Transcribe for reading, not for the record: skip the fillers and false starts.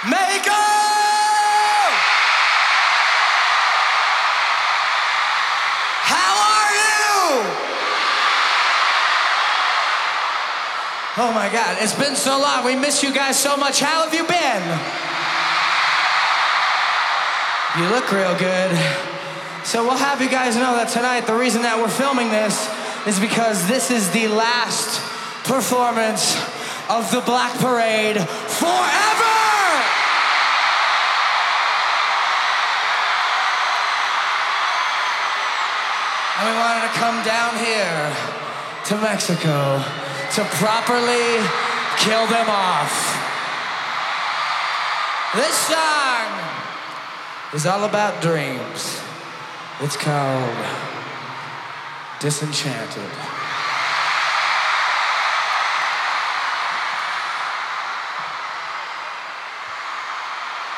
Mexico! How are you? Oh my God, it's been so long. We miss you guys so much. How have you been? You look real good. So we'll have you guys know that tonight, the reason that we're filming this is because this is the last performance of the Black Parade forever! And we wanted to come down here to Mexico to properly kill them off. This song is all about dreams. It's called Disenchanted.